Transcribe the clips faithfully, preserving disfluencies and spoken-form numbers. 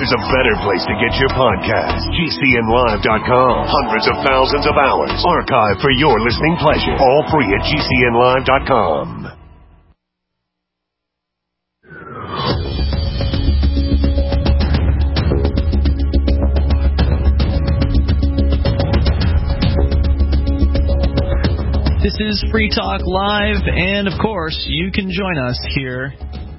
there's a better place to get your podcast. G C N live dot com. Hundreds of thousands of hours archived for your listening pleasure. All free at G C N live dot com. This is Free Talk Live, and of course, you can join us here,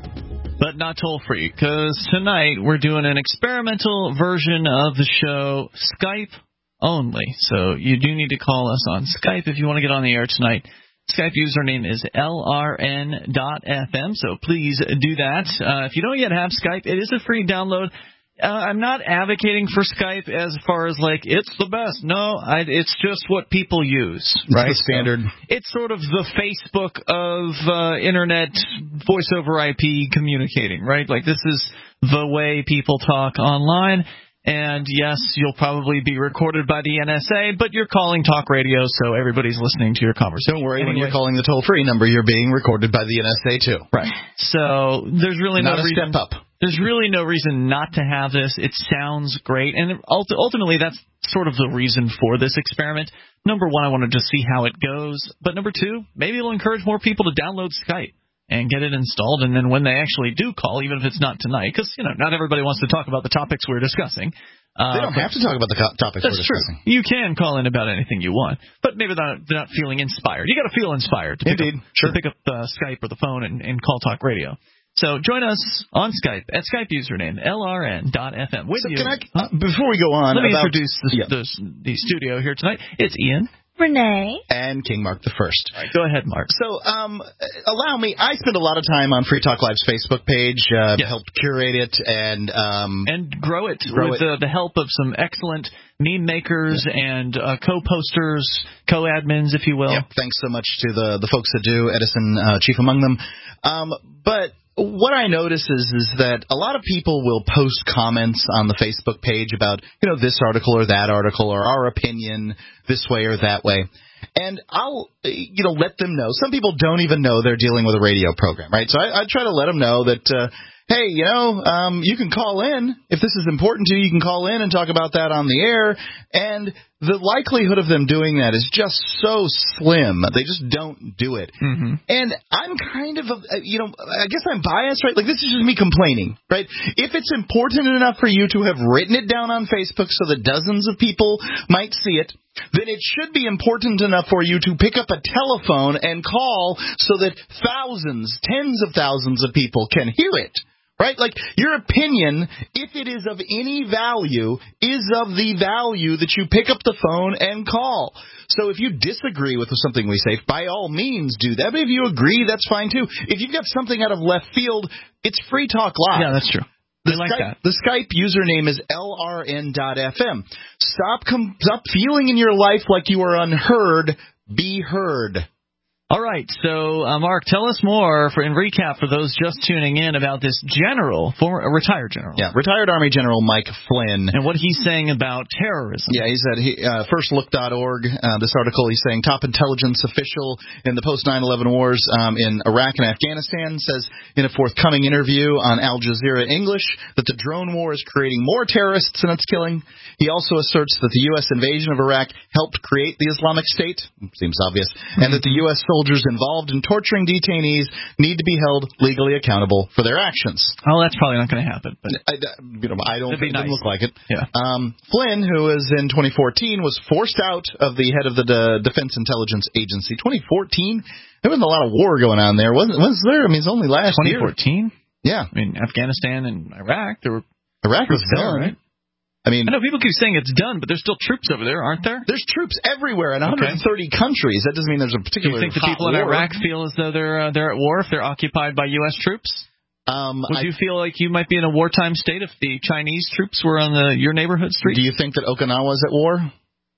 but not toll-free, because tonight we're doing an experimental version of the show, Skype only. So you do need to call us on Skype if you want to get on the air tonight. Skype username is L R N dot F M, so please do that. Uh, if you don't yet have Skype, it is a free download. Uh, I'm not advocating for Skype as far as, like, it's the best. No, I, it's just what people use, right? It's the standard. So it's sort of the Facebook of uh, Internet voice over I P communicating, right? Like, this is the way people talk online. And, yes, you'll probably be recorded by the N S A, but you're calling talk radio, so everybody's listening to your conversation. Don't worry, anyway. When you're calling the toll-free number, you're being recorded by the N S A, too. Right. So there's really Not no a reason... step up. There's really no reason not to have this. It sounds great, and ultimately that's sort of the reason for this experiment. Number one, I want to just see how it goes, but number two, maybe it'll encourage more people to download Skype and get it installed, and then when they actually do call, even if it's not tonight, because, you know, not everybody wants to talk about the topics we're discussing. Uh, they don't have to talk about the co- topics we're discussing. True. You can call in about anything you want, but maybe they're not, they're not feeling inspired. You got to feel inspired to pick Indeed. up, Sure. to pick up uh, Skype or the phone and, and call talk radio. So join us on Skype at Skype username L R N dot F M. With so you, can I, uh, before we go on, let me about, introduce the, yeah. the, the studio here tonight. It's Ian, Renee, and King Mark the First. All right, go ahead, Mark. So, um, allow me. I spend a lot of time on Free Talk Live's Facebook page. Uh, yes. Helped curate it and um, and grow it grow with it. Uh, the help of some excellent meme makers yeah. and uh, co-posters, co-admins, if you will. Yep. Thanks so much to the the folks that do. Edison, uh, chief among them. Um, but. What I notice is, is that a lot of people will post comments on the Facebook page about, you know, this article or that article or our opinion this way or that way. And I'll, you know, let them know. Some people don't even know they're dealing with a radio program, right? So I, I try to let them know that, uh, hey, you know, um, you can call in. If this is important to you, you can call in and talk about that on the air. And the likelihood of them doing that is just so slim. They just don't do it. Mm-hmm. And I'm kind of, a, you know, I guess I'm biased, right? Like, this is just me complaining, right? If it's important enough for you to have written it down on Facebook so that dozens of people might see it, then it should be important enough for you to pick up a telephone and call so that thousands, tens of thousands of people can hear it. Right? Like, your opinion, if it is of any value, is of the value that you pick up the phone and call. So if you disagree with something we say, by all means do that. But if you agree, that's fine too. If you've got something out of left field, it's Free Talk Live. Yeah, that's true. The, like Skype, that. the Skype username is L R N dot F M. Stop, com- stop feeling in your life like you are unheard. Be heard. All right, so, uh, Mark, tell us more, for in recap for those just tuning in, about this general, former uh, retired general. Yeah, retired Army General Mike Flynn. And what he's saying about terrorism. Yeah, he's at he, uh, first look dot org. Uh, this article, he's saying top intelligence official in the post nine eleven wars um, in Iraq and Afghanistan says in a forthcoming interview on Al Jazeera English that the drone war is creating more terrorists than it's killing. He also asserts that the U S invasion of Iraq helped create the Islamic State. Seems obvious. Mm-hmm. And that the U S soldiers involved in torturing detainees need to be held legally accountable for their actions. Oh, that's probably not going to happen. But I, you know, I don't think it nice. look like it. Yeah. Um, Flynn, who was in twenty fourteen, was forced out of the head of the De- Defense Intelligence Agency. twenty fourteen? There wasn't a lot of war going on there, wasn't was there? I mean, it's only last twenty fourteen? year. Yeah. I mean, Afghanistan and Iraq, there were Iraq was there, done, right? I mean, I know people keep saying it's done, but there's still troops over there, aren't there? There's troops everywhere in one hundred thirty okay. countries. That doesn't mean there's a Do particular. you think the hot people in war. Iraq feel as though they're uh, they're at war if they're occupied by U S troops? Um, Would I, you feel like you might be in a wartime state if the Chinese troops were on the your neighborhood street? Do you think that Okinawa's at war?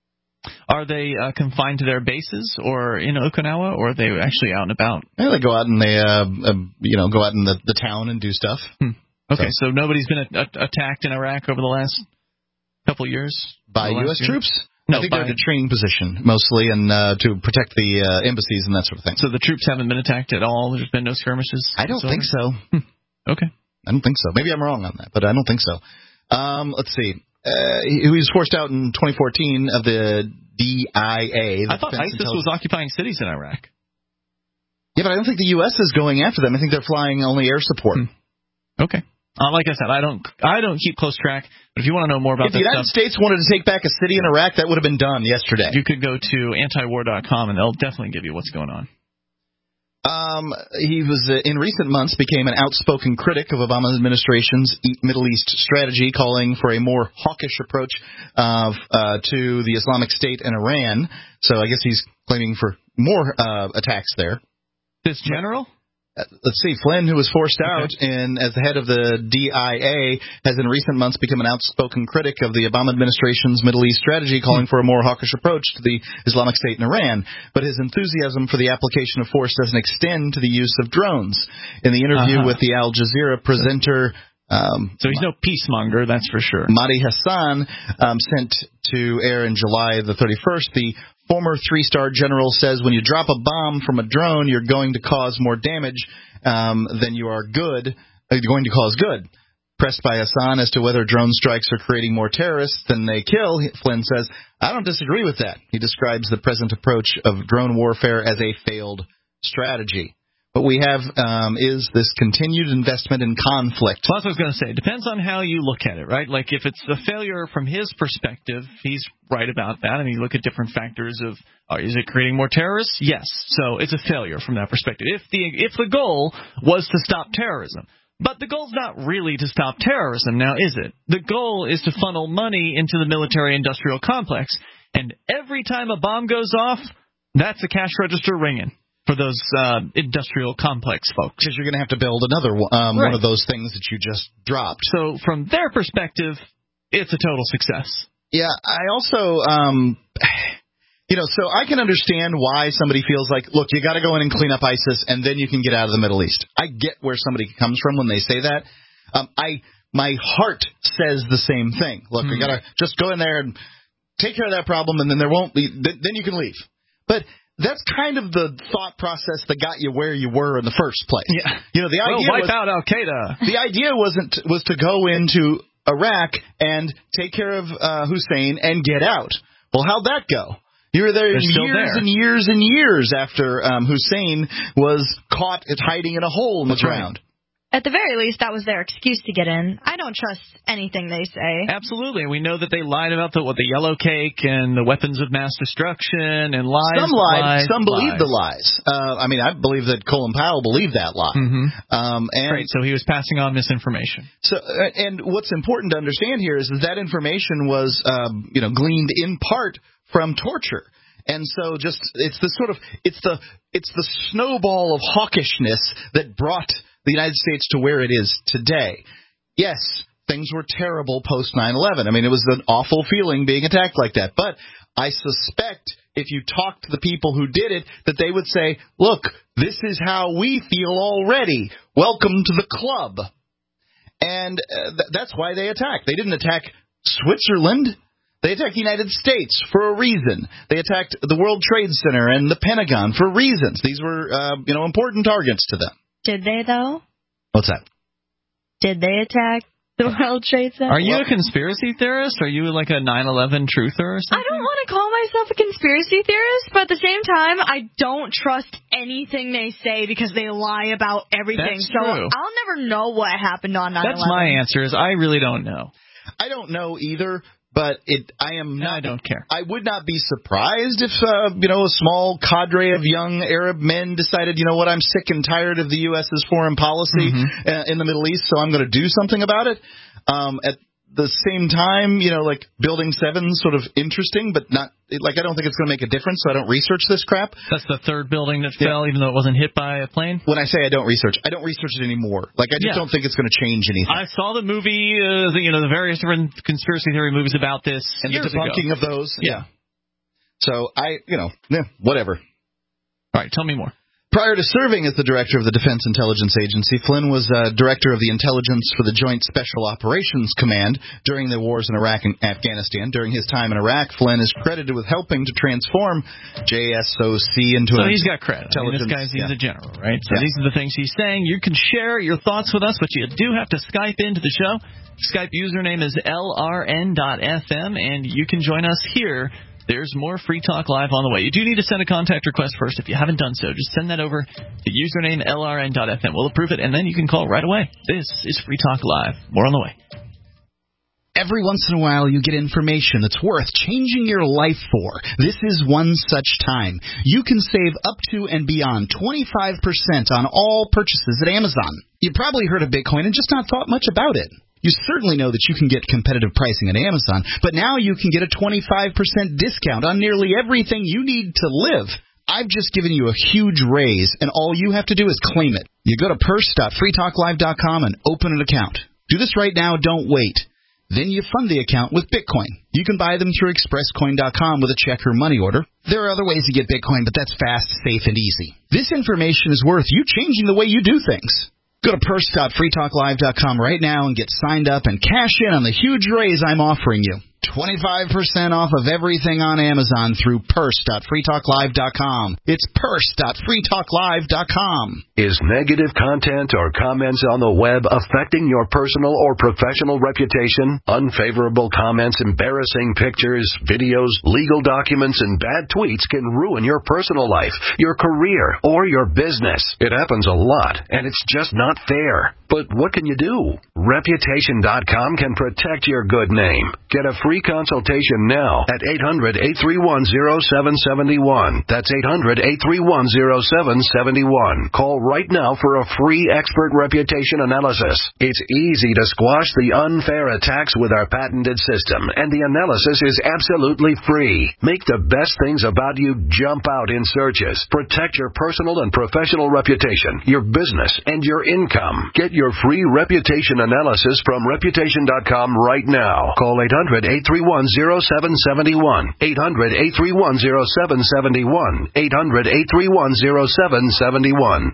Are they uh, confined to their bases or in Okinawa, or are they actually out and about? Yeah, they go out and they, uh, uh, you know, go out in the, the town and do stuff. Hmm. Okay, so, so nobody's been a- a- attacked in Iraq over the last couple years by U S year? troops. No, I think by, they're in a training position mostly, and uh, to protect the uh, embassies and that sort of thing. So the troops haven't been attacked at all. There's been no skirmishes. I don't think so. Hmm. Okay, I don't think so. Maybe I'm wrong on that, but I don't think so. Um, let's see. Uh, he, he was forced out in twenty fourteen of the D I A. I thought ISIS was occupying cities in Iraq. Yeah, but I don't think the U S is going after them. I think they're flying only air support. Hmm. Okay. Uh, like I said, I don't I don't keep close track, but if you want to know more about if this the United stuff, States wanted to take back a city in Iraq, that would have been done yesterday. You could go to antiwar dot com, and they'll definitely give you what's going on. Um, he was uh, in recent months became an outspoken critic of Obama administration's Middle East strategy, calling for a more hawkish approach of, uh, to the Islamic State and Iran. So I guess he's claiming for more uh, attacks there. This general? Uh, let's see. Flynn, who was forced out okay. in, as the head of the D I A, has in recent months become an outspoken critic of the Obama administration's Middle East strategy, calling for a more hawkish approach to the Islamic State in Iran. But his enthusiasm for the application of force doesn't extend to the use of drones. In the interview uh-huh. with the Al Jazeera presenter... Um, so he's no peacemonger, that's for sure. Mahdi Hassan um, sent to air in July the thirty-first, the former three-star general says when you drop a bomb from a drone, you're going to cause more damage um, than you are good. Uh, you're going to cause good. Pressed by Hassan as to whether drone strikes are creating more terrorists than they kill, Flynn says, I don't disagree with that. He describes the present approach of drone warfare as a failed strategy. What we have um, is this continued investment in conflict. Well, that's what I was going to say. It depends on how you look at it, right? Like, if it's a failure from his perspective, he's right about that. I mean, you look at different factors of, uh, is it creating more terrorists? Yes. So it's a failure from that perspective. If the if the goal was to stop terrorism. But the goal's not really to stop terrorism now, is it? The goal is to funnel money into the military-industrial complex. And every time a bomb goes off, that's a cash register ringing. For those uh, industrial complex folks. Because you're going to have to build another um, right. one of those things that you just dropped. So from their perspective, it's a total success. Yeah, I also, um, you know, so I can understand why somebody feels like, look, you got to go in and clean up ISIS, and then you can get out of the Middle East. I get where somebody comes from when they say that. Um, I my heart says the same thing. Look, mm-hmm. you got to just go in there and take care of that problem, and then there won't be. Th- then you can leave. But that's kind of the thought process that got you where you were in the first place. Yeah. You know, the idea well, wipe was, out Al-Qaeda. The idea wasn't was to go into Iraq and take care of uh, Hussein and get out. Well, how'd that go? You were there They're years there. and years and years after um, Hussein was caught hiding in a hole in the That's ground. Right. At the very least, that was their excuse to get in. I don't trust anything they say. Absolutely. We know that they lied about the what the yellow cake and the weapons of mass destruction and lies. Some lied. Lies, some believed lies. the lies. Uh, I mean, I believe that Colin Powell believed that lie. Mm-hmm. Um, and right. So he was passing on misinformation. So, uh, and what's important to understand here is that that information was, um, you know, gleaned in part from torture. And so, just it's the sort of it's the it's the snowball of hawkishness that brought the United States to where it is today. Yes, things were terrible post nine eleven. I mean, it was an awful feeling being attacked like that. But I suspect if you talk to the people who did it, that they would say, look, this is how we feel already. Welcome to the club. And uh, th- that's why they attacked. They didn't attack Switzerland. They attacked the United States for a reason. They attacked the World Trade Center and the Pentagon for reasons. These were, uh, you know, important targets to them. Did they, though? What's that? Did they attack the World Trade Center? Are you a conspiracy theorist? Are you like a nine eleven truther or something? I don't want to call myself a conspiracy theorist, but at the same time, I don't trust anything they say because they lie about everything. That's so true. I'll never know what happened on nine eleven. That's my answer, is I really don't know. I don't know either. But it, I am not. No, I don't care. I would not be surprised if, uh, you know, a small cadre of young Arab men decided, you know what, I'm sick and tired of the U S's foreign policy mm-hmm. uh, in the Middle East, so I'm going to do something about it. Um, at the same time, you know, like Building seven, sort of interesting, but not like I don't think it's going to make a difference. So I don't research this crap. That's the third building that yeah. fell, even though it wasn't hit by a plane. When I say I don't research, I don't research it anymore. Like I just yeah. don't think it's going to change anything. I saw the movie, uh, the, you know, the various different conspiracy theory movies about this and years the debunking ago. of those. Yeah. So I, you know, yeah, whatever. All right, tell me more. Prior to serving as the director of the Defense Intelligence Agency, Flynn was uh, director of the intelligence for the Joint Special Operations Command during the wars in Iraq and Afghanistan. During his time in Iraq, Flynn is credited with helping to transform J S O C into so an he's got credit. I mean, this guy's he's yeah. a general, right? So yeah. these are the things he's saying. You can share your thoughts with us, but you do have to Skype into the show. Skype username is L R N dot F M, and you can join us here. There's more Free Talk Live on the way. You do need to send a contact request first. If you haven't done so, just send that over to username L R N dot F M. We'll approve it, and then you can call right away. This is Free Talk Live. More on the way. Every once in a while, you get information that's worth changing your life for. This is one such time. You can save up to and beyond twenty-five percent on all purchases at Amazon. You probably heard of Bitcoin and just not thought much about it. You certainly know that you can get competitive pricing at Amazon, but now you can get a twenty-five percent discount on nearly everything you need to live. I've just given you a huge raise, and all you have to do is claim it. You go to purse dot free talk live dot com and open an account. Do this right now, don't wait. Then you fund the account with Bitcoin. You can buy them through express coin dot com with a check or money order. There are other ways to get Bitcoin, but that's fast, safe, and easy. This information is worth you changing the way you do things. Go to purse dot free talk live dot com right now and get signed up and cash in on the huge raise I'm offering you. twenty-five percent off of everything on Amazon through purse dot free talk live dot com. It's purse dot free talk live dot com. Is negative content or comments on the web affecting your personal or professional reputation? Unfavorable comments, embarrassing pictures, videos, legal documents, and bad tweets can ruin your personal life, your career, or your business. It happens a lot, and it's just not fair. But what can you do? Reputation dot com can protect your good name. Get a free consultation now at eight hundred, eight three one, zero seven seven one. That's eight hundred, eight three one, zero seven seven one. Call right now for a free expert reputation analysis. It's easy to squash the unfair attacks with our patented system, and the analysis is absolutely free. Make the best things about you jump out in searches. Protect your personal and professional reputation, your business, and your income. Get your free reputation analysis from reputation dot com right now. Call eight hundred, eight three one, zero seven seven one. eight hundred, eight three one, zero seven seven one. eight hundred, eight three one, zero seven seven one.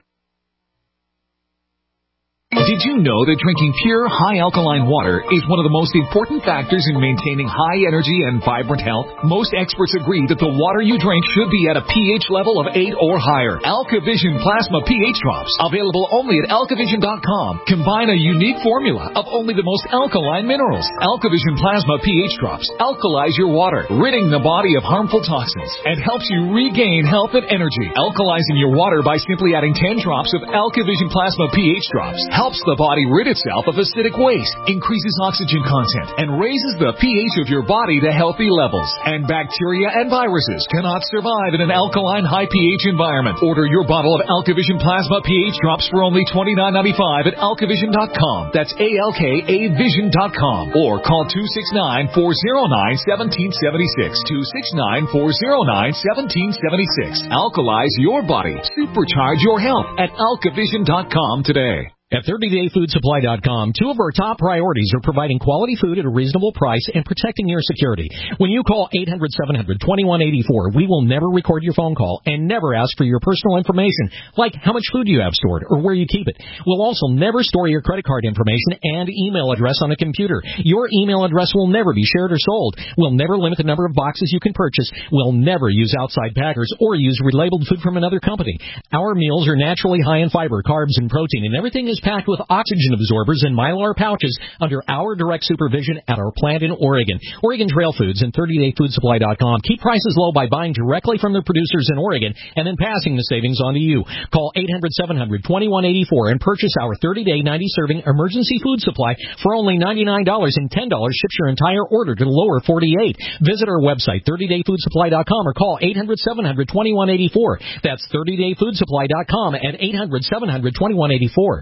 Did you know that drinking pure, high-alkaline water is one of the most important factors in maintaining high energy and vibrant health? Most experts agree that the water you drink should be at a pH level of eight or higher. AlkaVision Plasma pH Drops, available only at alka vision dot com, combine a unique formula of only the most alkaline minerals. AlkaVision Plasma pH Drops alkalize your water, ridding the body of harmful toxins, and helps you regain health and energy. Alkalizing your water by simply adding ten drops of AlkaVision Plasma pH Drops helps the body rid itself of acidic waste, increases oxygen content, and raises the pH of your body to healthy levels. And bacteria and viruses cannot survive in an alkaline high pH environment. Order your bottle of AlkaVision Plasma pH Drops for only twenty-nine ninety-five at alka vision dot com. That's A L K A vision dot com. Or call two six nine, four zero nine, one seven seven six. two six nine, four zero nine, one seven seven six. Alkalize your body. Supercharge your health at alka vision dot com today. At thirty day food supply dot com, two of our top priorities are providing quality food at a reasonable price and protecting your security. When you call eight hundred, seven hundred, twenty-one eighty-four, we will never record your phone call and never ask for your personal information, like how much food you have stored or where you keep it. We'll also never store your credit card information and email address on a computer. Your email address will never be shared or sold. We'll never limit the number of boxes you can purchase. We'll never use outside packers or use relabeled food from another company. Our meals are naturally high in fiber, carbs, and protein, and everything is packed with oxygen absorbers and Mylar pouches under our direct supervision at our plant in Oregon. Oregon Trail Foods and thirty day food supply dot com keep prices low by buying directly from the producers in Oregon and then passing the savings on to you. Call eight hundred, seven hundred, twenty-one eighty-four and purchase our thirty day, ninety serving emergency food supply for only ninety-nine dollars, and ten dollars ships your entire order to the lower forty-eight. Visit our website, thirty day food supply dot com, or call eight hundred, seven hundred, twenty-one eighty-four. That's thirty day food supply dot com at eight hundred, seven hundred, twenty-one eighty-four.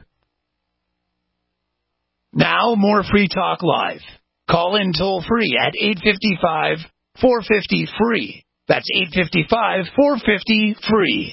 Now, more Free Talk Live. Call in toll-free at eight five five, four five zero, free. That's eight five five, four five zero, free.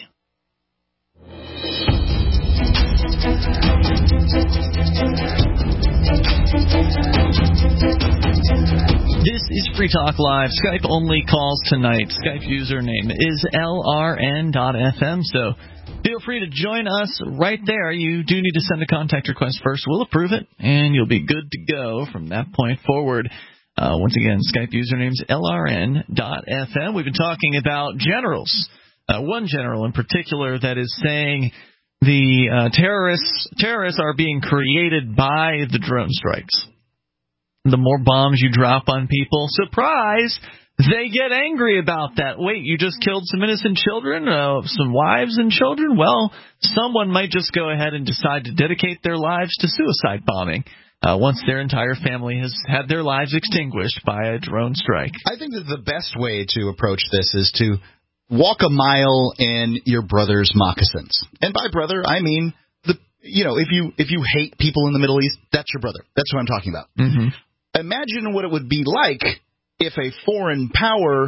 This is Free Talk Live. Skype only calls tonight. Skype username is L R N dot F M, so feel free to join us right there. You do need to send a contact request first. We'll approve it, and you'll be good to go from that point forward. Uh, once again, Skype username's L R N dot F M. We've been talking about generals. Uh, one general in particular that is saying the uh, terrorists terrorists are being created by the drone strikes. The more bombs you drop on people, surprise, they get angry about that. Wait, you just killed some innocent children, uh, some wives and children? Well, someone might just go ahead and decide to dedicate their lives to suicide bombing uh, once their entire family has had their lives extinguished by a drone strike. I think that the best way to approach this is to walk a mile in your brother's moccasins. And by brother, I mean, the you know, if you if you hate people in the Middle East, that's your brother. That's what I'm talking about. Mm-hmm. Imagine what it would be like if a foreign power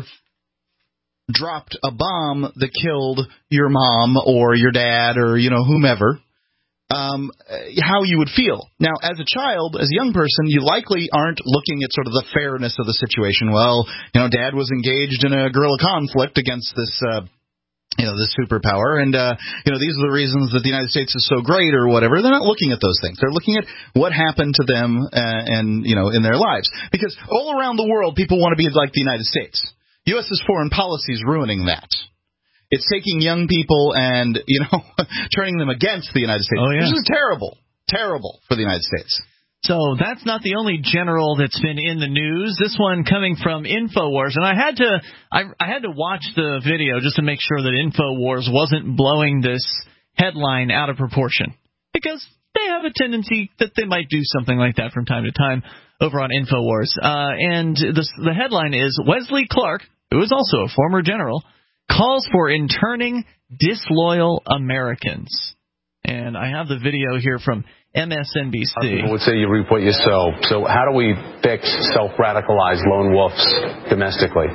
dropped a bomb that killed your mom or your dad or, you know, whomever, um, how you would feel. Now, as a child, as a young person, you likely aren't looking at sort of the fairness of the situation. Well, you know, dad was engaged in a guerrilla conflict against this, uh, you know, this superpower, and, uh, you know, these are the reasons that the United States is so great or whatever. They're not looking at those things. They're looking at what happened to them uh, and, you know, in their lives. Because all around the world, people want to be like the United States. U S's foreign policy is ruining that. It's taking young people and, you know, turning them against the United States. Oh, yeah. This is terrible, terrible for the United States. So that's not the only general that's been in the news. This one coming from InfoWars, and I had to I, I had to watch the video just to make sure that InfoWars wasn't blowing this headline out of proportion, because they have a tendency that they might do something like that from time to time over on InfoWars. Uh, and the, the headline is Wesley Clark, who is also a former general, calls for interning disloyal Americans. And I have the video here from M S N B C. People would say you reap what you sow. So how do we fix self-radicalized lone wolves domestically?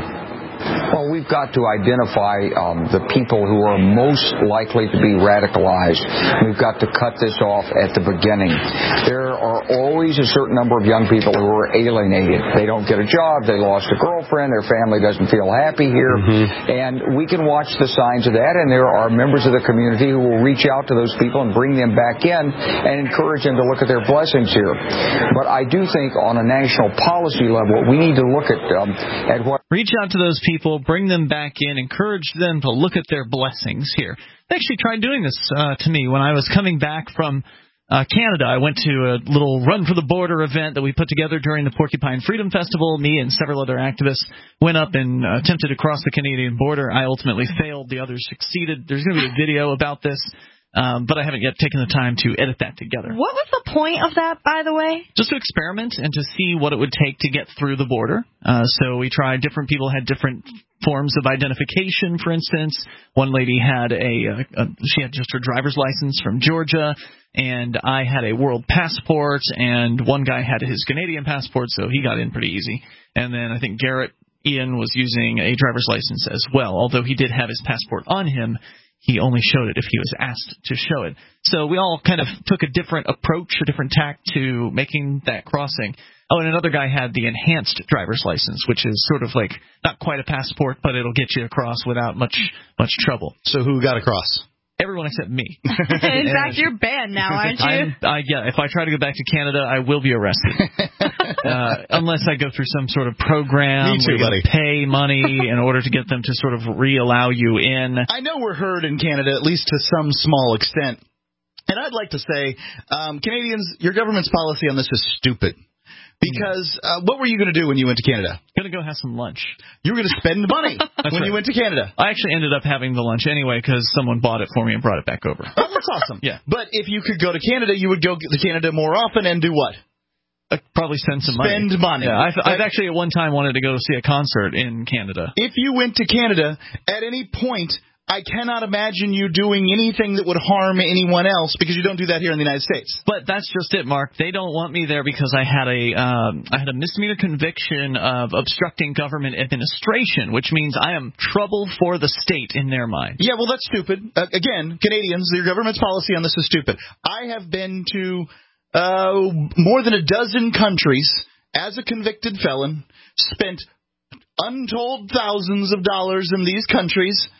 Well, we've got to identify um, the people who are most likely to be radicalized. We've got to cut this off at the beginning. There are always a certain number of young people who are alienated. They don't get a job. They lost a girlfriend. Their family doesn't feel happy here. Mm-hmm. And we can watch the signs of that, and there are members of the community who will reach out to those people and bring them back in and encourage them to look at their blessings here. But I do think on a national policy level, we need to look at, um, at what... Reach out to those people, bring them back in, encourage them to look at their blessings here. They actually tried doing this uh, to me when I was coming back from uh, Canada. I went to a little Run for the Border event that we put together during the Porcupine Freedom Festival. Me and several other activists went up and uh, attempted to cross the Canadian border. I ultimately failed. The others succeeded. There's going to be a video about this. Um, but I haven't yet taken the time to edit that together. What was the point of that, by the way? Just to experiment and to see what it would take to get through the border. Uh, so we tried, different people had different forms of identification, for instance. One lady had a, a, a she had just her driver's license from Georgia, and I had a world passport, and one guy had his Canadian passport, so he got in pretty easy. And then I think Garrett Ian was using a driver's license as well, although he did have his passport on him. He only showed it if he was asked to show it. So we all kind of took a different approach, a different tack to making that crossing. Oh, and another guy had the enhanced driver's license, which is sort of like not quite a passport, but it'll get you across without much much trouble. So who got across? Everyone except me. In fact, you're banned now, aren't you? I'm, I, yeah, if I try to go back to Canada, I will be arrested. uh, unless I go through some sort of program Me too, where you buddy. pay money in order to get them to sort of re-allow you in. I know we're heard in Canada, at least to some small extent. And I'd like to say, um, Canadians, your government's policy on this is stupid. Because uh, what were you going to do when you went to Canada? Going to go have some lunch. You were going to spend money when right. you went to Canada. I actually ended up having the lunch anyway because someone bought it for me and brought it back over. Oh, that's awesome. Yeah. But if you could go to Canada, you would go to Canada more often and do what? I'd probably spend some Spend money. money. Yeah, I've, I've actually at one time wanted to go see a concert in Canada. If you went to Canada, at any point, I cannot imagine you doing anything that would harm anyone else because you don't do that here in the United States. But that's just it, Mark. They don't want me there because I had a um, I had a misdemeanor conviction of obstructing government administration, which means I am trouble for the state in their mind. Yeah, well, that's stupid. Uh, again, Canadians, your government's policy on this is stupid. I have been to uh, more than a dozen countries as a convicted felon, spent untold thousands of dollars in these countries,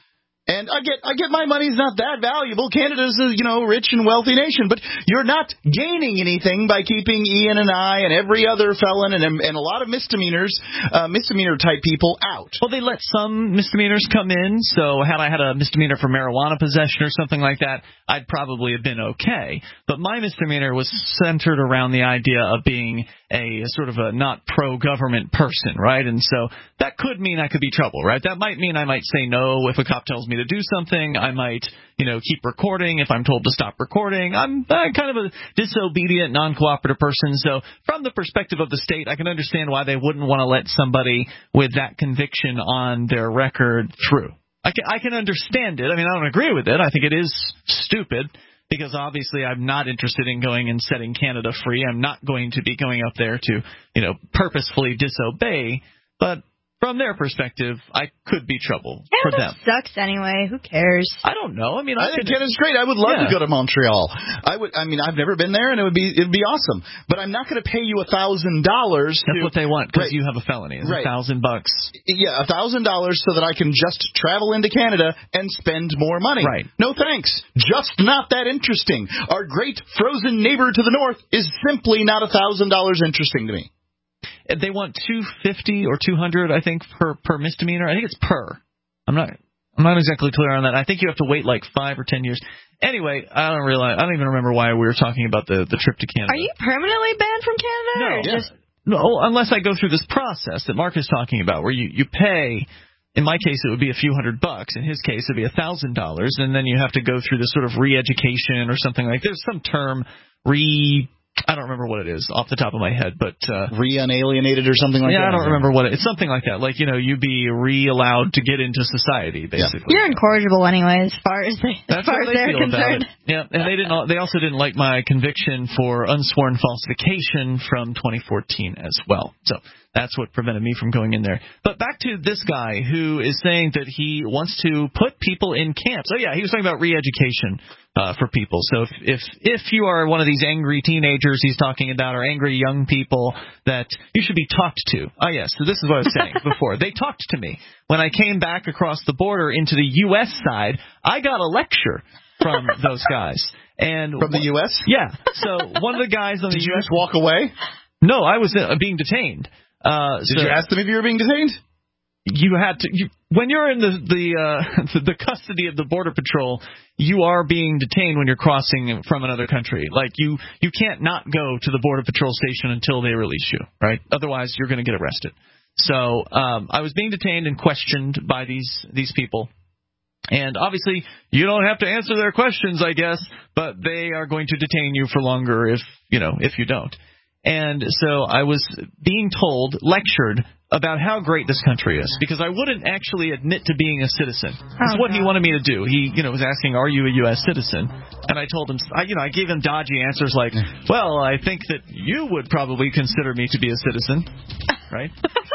And I get, I get my money's not that valuable. Canada's a, you know, rich and wealthy nation, but you're not gaining anything by keeping Ian and I and every other felon and, and a lot of misdemeanors, uh, misdemeanor type people out. Well, they let some misdemeanors come in, so had I had a misdemeanor for marijuana possession or something like that, I'd probably have been okay. But my misdemeanor was centered around the idea of being a sort of a not pro-government person, right? And so that could mean I could be trouble, right? That might mean I might say no if a cop tells me to do something. I might, you know, keep recording if I'm told to stop recording. I'm uh, kind of a disobedient, non-cooperative person. So from the perspective of the state, I can understand why they wouldn't want to let somebody with that conviction on their record through. I can, I can understand it. I mean, I don't agree with it. I think it is stupid because obviously I'm not interested in going and setting Canada free. I'm not going to be going up there to, you know, purposefully disobey. But from their perspective, I could be trouble for them. Sucks anyway. Who cares? I don't know. I mean, I, I think could, Canada's great. I would love yeah. to go to Montreal. I would. I mean, I've never been there, and it would be it'd be awesome. But I'm not going to pay you a thousand dollars. That's what they want because right. you have a felony. It's right. a thousand bucks. Yeah, a thousand dollars so that I can just travel into Canada and spend more money. Right. No thanks. Just not that interesting. Our great frozen neighbor to the north is simply not a thousand dollars interesting to me. They want two fifty or two hundred, I think, per per misdemeanor. I think it's per. I'm not. I'm not exactly clear on that. I think you have to wait like five or ten years. Anyway, I don't realize. I don't even remember why we were talking about the the trip to Canada. Are you permanently banned from Canada? No. Or Yeah. just... No, unless I go through this process that Mark is talking about, where you you pay. In my case, it would be a few hundred bucks. In his case, it would be a thousand dollars, and then you have to go through this sort of re-education or something like. There's some term re. I don't remember what it is off the top of my head, but uh, re-unalienated or something like yeah, that. Yeah, I don't remember what it. It's something like that. Like, you know, you be re-allowed to get into society, basically. You're incorrigible anyway, as far as they, That's as far how as they they're feel concerned. about it. Yeah, and they didn't. They also didn't like my conviction for unsworn falsification from twenty fourteen as well. So that's what prevented me from going in there. But back to this guy who is saying that he wants to put people in camps. Oh yeah, he was talking about re-education. Uh, for people. So if, if if you are one of these angry teenagers he's talking about, or angry young people that you should be talked to. Oh, yes. So this is what I was saying before. They talked to me. When I came back across the border into the U S side, I got a lecture from those guys. And From the U S? Yeah. So one of the guys on the Did U S... you just walk away? No, I was uh, being detained. Uh, Did so you ask them if you were being detained? You had to you, when you're in the the uh, the custody of the Border Patrol, you are being detained when you're crossing from another country. Like you you can't not go to the Border Patrol station until they release you, right? Otherwise, you're going to get arrested. So um, I was being detained and questioned by these these people. And obviously, you don't have to answer their questions, I guess, but they are going to detain you for longer if you know if you don't. And so I was being told, lectured about how great this country is, because I wouldn't actually admit to being a citizen. That's oh, what God. he wanted me to do. He, you know, was asking, "Are you a U S citizen?" And I told him, I, you know, I gave him dodgy answers like, "Well, I think that you would probably consider me to be a citizen." Right?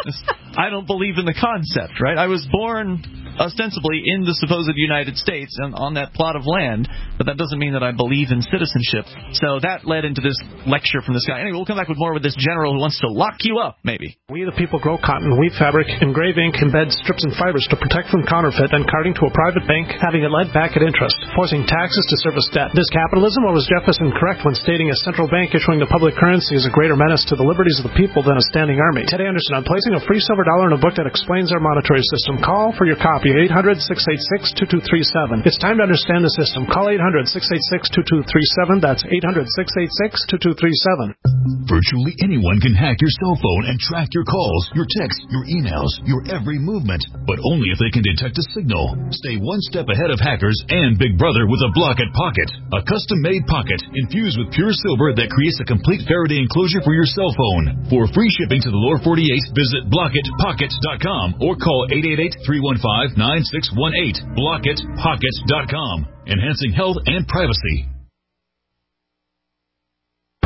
I don't believe in the concept, right? I was born ostensibly in the supposed United States and on that plot of land, but that doesn't mean that I believe in citizenship. So that led into this lecture from this guy. Anyway, we'll come back with more with this general who wants to lock you up, maybe. We the people grow cotton, weave fabric, engrave ink, embed strips and fibers to protect from counterfeit and carting to a private bank, having it lent back at interest, forcing taxes to service debt. This capitalism, or was Jefferson correct when stating a central bank issuing the public currency is a greater menace to the liberties of the people than a standing army? Ted Anderson on placing a free silver dollar in a book that explains our monetary system. Call for your copy, eight hundred, six eight six, two two three seven. It's time to understand the system. Call eight hundred, six eight six, two two three seven. That's eight hundred, six eight six, two two three seven. Virtually anyone can hack your cell phone and track your calls, your texts, your emails, your every movement, but only if they can detect a signal. Stay one step ahead of hackers and Big Brother with a Blockit Pocket, a custom-made pocket infused with pure silver that creates a complete Faraday enclosure for your cell phone. For free shipping to the lower forty-eight, visit blockit pocket dot com or call eight eight eight, three one five, nine six one eight. blockit pocket dot com, enhancing health and privacy.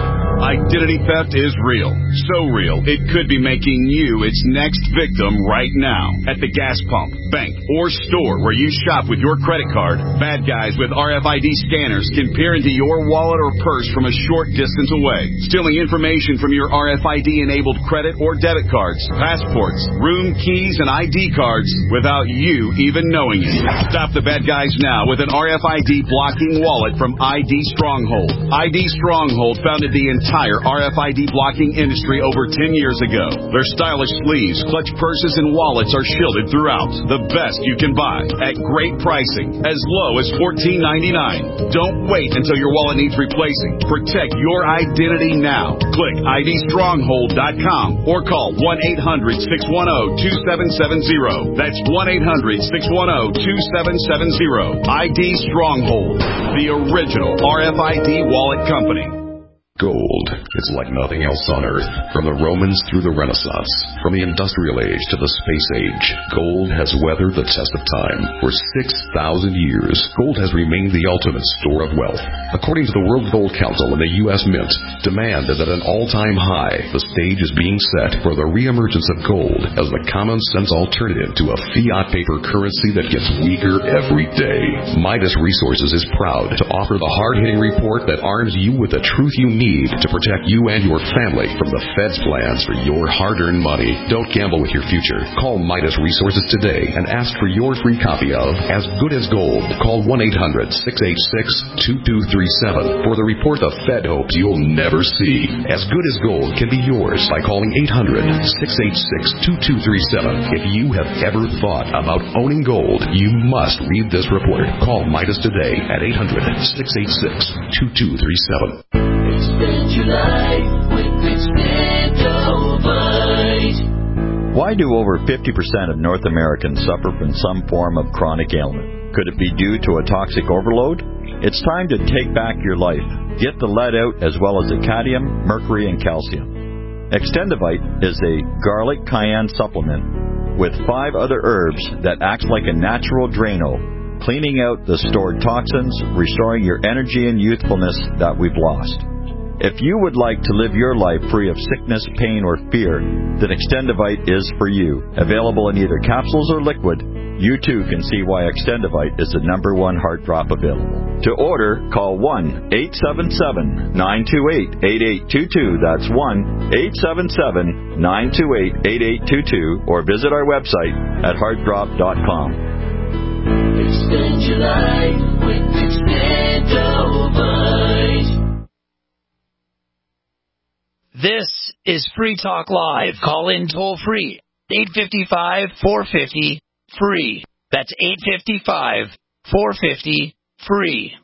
Identity theft is real. So real, it could be making you its next victim right now. At the gas pump, bank, or store where you shop with your credit card, bad guys with R F I D scanners can peer into your wallet or purse from a short distance away, stealing information from your R F I D-enabled credit or debit cards, passports, room keys, and I D cards without you even knowing it. Stop the bad guys now with an R F I D blocking wallet from I D Stronghold. I D Stronghold founded the entire R F I D blocking industry over ten years ago. Their stylish sleeves, clutch purses, and wallets are shielded throughout. The best you can buy at great pricing, as low as fourteen ninety-nine. Don't wait until your wallet needs replacing. Protect your identity now. Click I D stronghold dot com or call one eight hundred six one zero two seven seven zero. That's one eight hundred six one zero two seven seven zero. I D Stronghold, the original R F I D wallet company. Gold is like nothing else on Earth. From the Romans through the Renaissance, from the Industrial Age to the Space Age, gold has weathered the test of time. For six thousand years, gold has remained the ultimate store of wealth. According to the World Gold Council and the U S Mint, demand is at an all-time high. The stage is being set for the reemergence of gold as the common-sense alternative to a fiat paper currency that gets weaker every day. Midas Resources is proud to offer the hard-hitting report that arms you with the truth you need to protect you and your family from the Fed's plans for your hard-earned money. Don't gamble with your future. Call Midas Resources today and ask for your free copy of As Good as Gold. Call one eight hundred six eight six two two three seven for the report the Fed hopes you'll never see. As Good as Gold can be yours by calling eight hundred six eight six two two three seven. If you have ever thought about owning gold, you must read this report. Call Midas today at eight hundred six eight six two two three seven. Expand your life with Expandovite. Why do over fifty percent of North Americans suffer from some form of chronic ailment? Could it be due to a toxic overload? It's time to take back your life. Get the lead out as well as the cadmium, mercury, and calcium. Extendovite is a garlic cayenne supplement with five other herbs that acts like a natural Drano, cleaning out the stored toxins, restoring your energy and youthfulness that we've lost. If you would like to live your life free of sickness, pain, or fear, then Extendovite is for you. Available in either capsules or liquid, you too can see why Extendovite is the number one heart drop available. To order, call one eight seven seven nine two eight eight eight two two. That's one eight seven seven nine two eight eight eight two two, or visit our website at heart drop dot com. Expand your life with Expandovite. This is Free Talk Live. Call in toll free. eight five five, four five zero, free. That's eight five five, four five zero, free.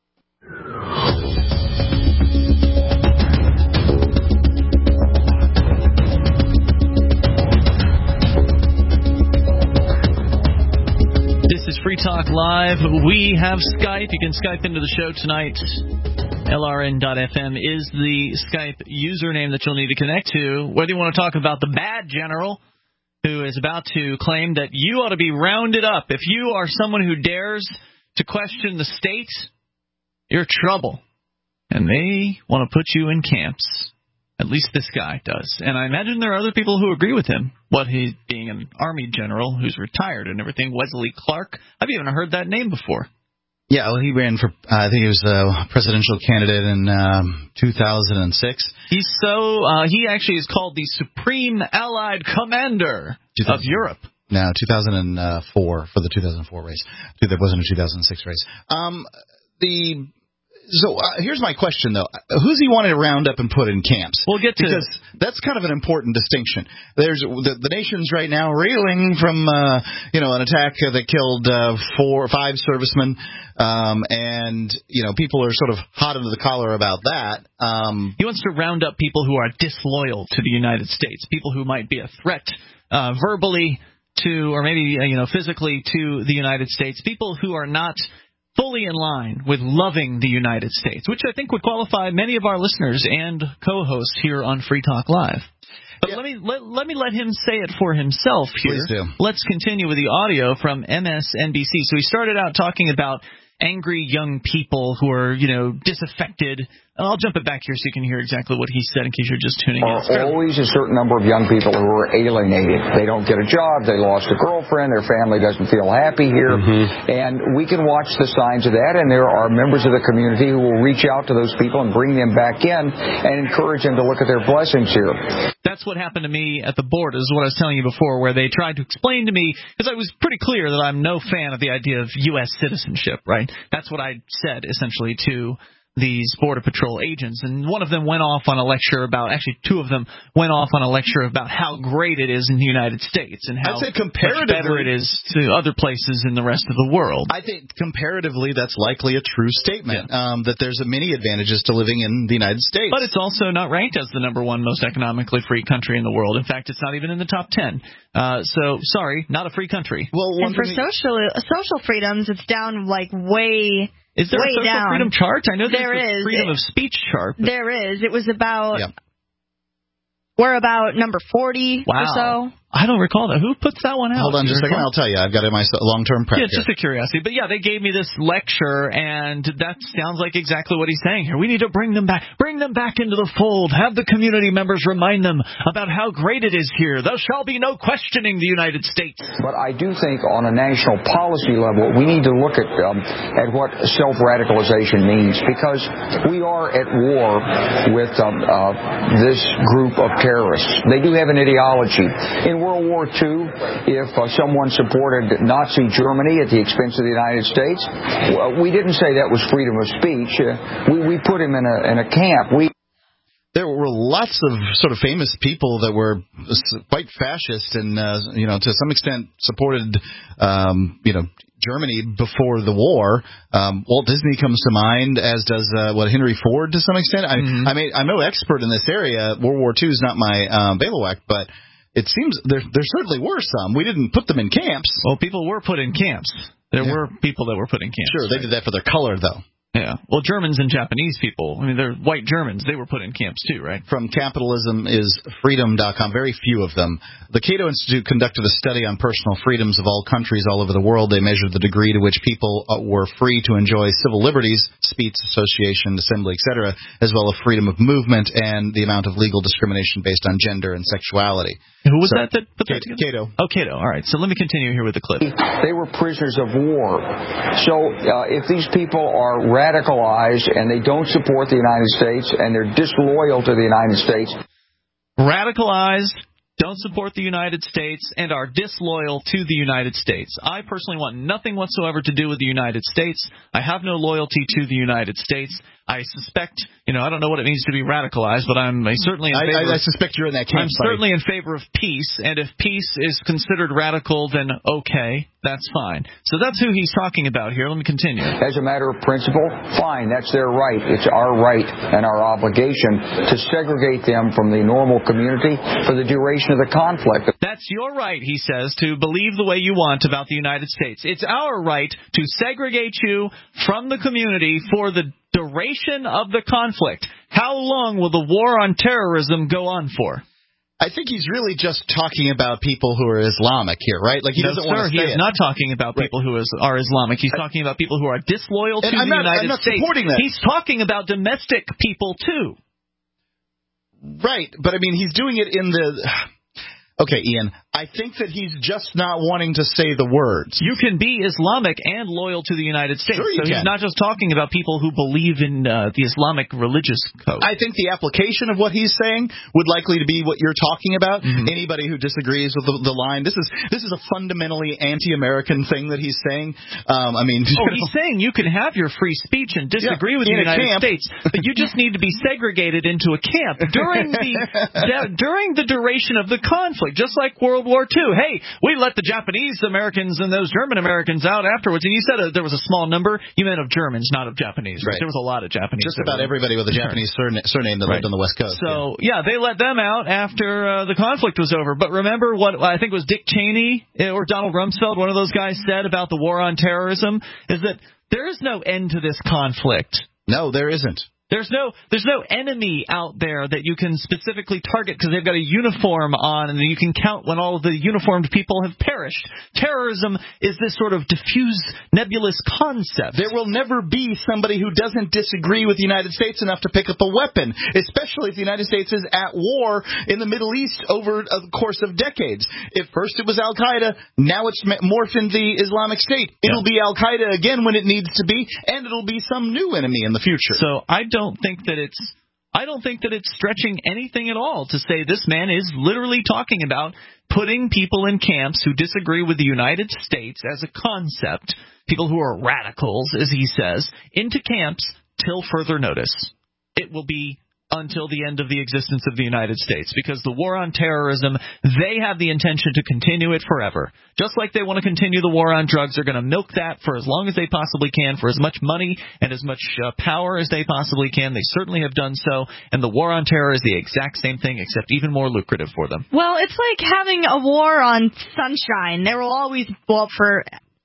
This is Free Talk Live. We have Skype. You can Skype into the show tonight. L R N dot F M is the Skype username that you'll need to connect to, whether you want to talk about the bad general who is about to claim that you ought to be rounded up. If you are someone who dares to question the state, you're trouble. And they want to put you in camps. At least this guy does. And I imagine there are other people who agree with him. What he being an Army general who's retired and everything, Wesley Clark. I've even heard that name before. Yeah, well, he ran for, uh, I think he was a presidential candidate in um, two thousand six. He's so, uh, he actually is called the Supreme Allied Commander of Europe. No, two thousand four, for the two thousand four race. That wasn't a two thousand six race. Um, the... So uh, here's my question, though. Who's he wanting to round up and put in camps? We'll get to because that's kind of an important distinction. There's the, the nation's right now reeling from uh, you know an attack that killed uh, four, five servicemen, um, and you know people are sort of hot under the collar about that. Um, he wants to round up people who are disloyal to the United States, people who might be a threat uh, verbally to, or maybe uh, you know physically to the United States, people who are not fully in line with loving the United States, which I think would qualify many of our listeners and co-hosts here on Free Talk Live. But yeah. let me let, let me let him say it for himself here. Please do. Let's continue with the audio from M S N B C. So he started out talking about angry young people who are, you know, disaffected I'll jump it back here so you can hear exactly what he said in case you're just tuning in. There are always a certain number of young people who are alienated. They don't get a job. They lost a girlfriend. Their family doesn't feel happy here. Mm-hmm. And we can watch the signs of that, and there are members of the community who will reach out to those people and bring them back in and encourage them to look at their blessings here. That's what happened to me at the border, is what I was telling you before, where they tried to explain to me, because I was pretty clear that I'm no fan of the idea of U S citizenship, right? That's what I said, essentially, to these Border Patrol agents, and one of them went off on a lecture about, actually two of them went off on a lecture about how great it is in the United States and how much better it is to other places in the rest of the world. I think comparatively that's likely a true statement, yeah. um, that there's many advantages to living in the United States. But it's also not ranked as the number one most economically free country in the world. In fact, it's not even in the top ten. Uh, so, sorry, not a free country. Well, and for social social freedoms, it's down like way... Is there Way a social down. freedom chart? I know there's there a is. freedom of speech chart. But... There is. It was about... Yep. We're about number forty wow. or so. I don't recall that. Who puts that one out? Hold on just a second. I'll tell you. I've got it in my long-term prep Yeah, here. just a curiosity. But, yeah, they gave me this lecture, and that sounds like exactly what he's saying here. We need to bring them back. Bring them back into the fold. Have the community members remind them about how great it is here. There shall be no questioning the United States. But I do think on a national policy level, we need to look at um, at what self-radicalization means, because we are at war with um, uh, this group of terrorists. They do have an ideology. In World War Two, if uh, someone supported Nazi Germany at the expense of the United States, we didn't say that was freedom of speech. Uh, we, we put him in a, in a camp. We There were lots of sort of famous people that were quite fascist and, uh, you know, to some extent supported, um, you know, Germany before the war. Um, Walt Disney comes to mind, as does uh, what Henry Ford to some extent. I, mm-hmm. I mean, I'm no expert in this area. World War Two is not my um, bailiwick, but it seems there there certainly were some. We didn't put them in camps. Well, people were put in camps. There yeah. were people that were put in camps. Sure, they right? did that for their color, though. Yeah. Well, Germans and Japanese people, I mean, they're white Germans. They were put in camps, too, right? From capitalism is freedom dot com. Very few of them. The Cato Institute conducted a study on personal freedoms of all countries all over the world. They measured the degree to which people were free to enjoy civil liberties, speech, association, assembly, et cetera, as well as freedom of movement and the amount of legal discrimination based on gender and sexuality. Who was so, that that put that together? Cato. Oh, Cato. All right. So let me continue here with the clip. They were prisoners of war. So uh, if these people are radicalized and they don't support the United States and they're disloyal to the United States. Radicalized, don't support the United States, and are disloyal to the United States. I personally want nothing whatsoever to do with the United States. I have no loyalty to the United States. I suspect, you know, I don't know what it means to be radicalized, but I'm certainly in favor. I, I, I suspect you're in that camp. I'm buddy. certainly in favor of peace, and if peace is considered radical, then okay, that's fine. So that's who he's talking about here. Let me continue. As a matter of principle, fine, that's their right. It's our right and our obligation to segregate them from the normal community for the duration of the conflict. That's your right, he says, to believe the way you want about the United States. It's our right to segregate you from the community for the duration of the conflict. How long will the war on terrorism go on for? I think he's really just talking about people who are Islamic here, right? Like he no, doesn't sir, want to say he is it. not talking about people right. who is, are Islamic. He's I, talking about people who are disloyal to I'm the not, United I'm not States. Supporting that. He's talking about domestic people too. Right, but I mean, he's doing it in the... Okay, Ian, I think that he's just not wanting to say the words. You can be Islamic and loyal to the United States. Sure you so can. He's not just talking about people who believe in uh, the Islamic religious code. I think the application of what he's saying would likely to be what you're talking about. Mm-hmm. Anybody who disagrees with the, the line, this is this is a fundamentally anti-American thing that he's saying. Um, I mean, oh, know. he's saying you can have your free speech and disagree yeah, with the United camp. States, but you just need to be segregated into a camp during the the during the duration of the conflict, just like World War Two. Hey, we let the Japanese Americans and those German Americans out afterwards. And you said uh, there was a small number. You meant of Germans, not of Japanese. Right. There was a lot of Japanese. Just about everybody with a Japanese surname, surname that right. lived on the West Coast. So, yeah. yeah, they let them out after uh, the conflict was over. But remember what I think it was Dick Cheney or Donald Rumsfeld, one of those guys, said about the war on terrorism, is that there is no end to this conflict. No, there isn't. There's no there's no enemy out there that you can specifically target because they've got a uniform on, and you can count when all of the uniformed people have perished. Terrorism is this sort of diffuse, nebulous concept. There will never be somebody who doesn't disagree with the United States enough to pick up a weapon, especially if the United States is at war in the Middle East over a course of decades. If first it was Al-Qaeda, now it's morphed into the Islamic State. It'll yeah. be Al-Qaeda again when it needs to be, and it'll be some new enemy in the future. So I don't don't think that it's I don't think that it's stretching anything at all to say this man is literally talking about putting people in camps who disagree with the United States as a concept, people who are radicals, as he says, into camps till further notice. It will be until the end of the existence of the United States, because the war on terrorism, they have the intention to continue it forever. Just like they want to continue the war on drugs, they're going to milk that for as long as they possibly can, for as much money and as much uh, power as they possibly can. They certainly have done so, and the war on terror is the exact same thing, except even more lucrative for them. Well, it's like having a war on sunshine. There will always, well, for...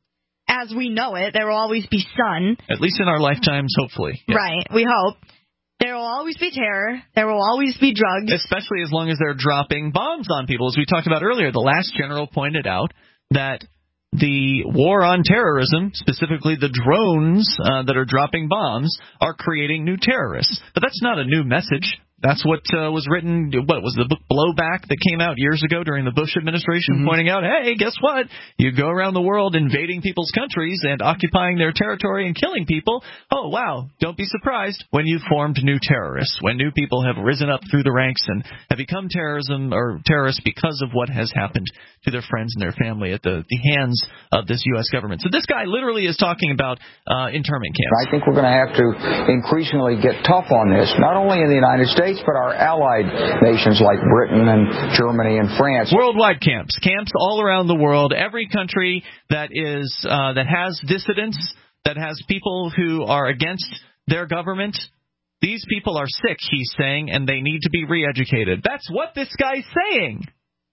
as we know it, there will always be sun. At least in our lifetimes, hopefully. Yes. Right, we hope. There will always be terror. There will always be drugs. Especially as long as they're dropping bombs on people. As we talked about earlier, the last general pointed out that the war on terrorism, specifically the drones uh, that are dropping bombs, are creating new terrorists. But that's not a new message. That's what uh, was written, what was the book Blowback that came out years ago during the Bush administration, mm-hmm. pointing out, hey, guess what? You go around the world invading people's countries and occupying their territory and killing people. Oh, wow. Don't be surprised when you've formed new terrorists, when new people have risen up through the ranks and have become terrorism or terrorists because of what has happened to their friends and their family at the, the hands of this U S government. So this guy literally is talking about uh, internment camps. I think we're going to have to increasingly get tough on this, not only in the United States, but our allied nations like Britain and Germany and France. Worldwide camps, camps all around the world. Every country that is uh, that has dissidents, that has people who are against their government. These people are sick, he's saying, and they need to be re-educated. That's what this guy's saying.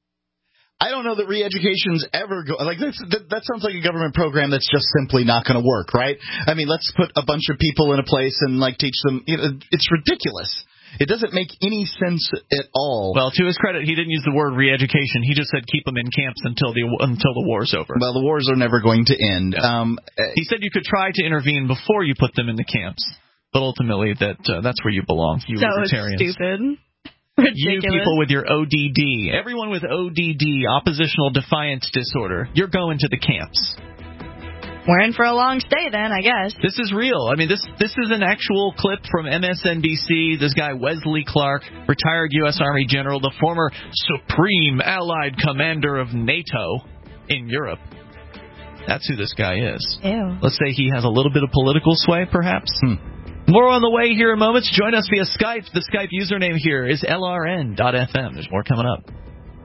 I don't know that re-education's ever go like that's, that. That sounds like a government program that's just simply not going to work, right? I mean, let's put a bunch of people in a place and like teach them. You know, it's ridiculous. It doesn't make any sense at all. Well, to his credit, he didn't use the word re-education. He just said keep them in camps until the until the war's over. Well, the wars are never going to end. Yeah. Um, he said you could try to intervene before you put them in the camps, but ultimately that uh, that's where you belong, you so libertarians. Stupid. Ridiculous. You people with your O D D, everyone with O D D, oppositional defiance disorder, you're going to the camps. We're in for a long stay then, I guess. This is real. I mean, this this is an actual clip from M S N B C. This guy, Wesley Clark, retired U S Army general, the former Supreme Allied Commander of NATO in Europe. That's who this guy is. Ew. Let's say he has a little bit of political sway, perhaps. Hmm. More on the way here in moments. Join us via Skype. The Skype username here is L R N dot F M. There's more coming up.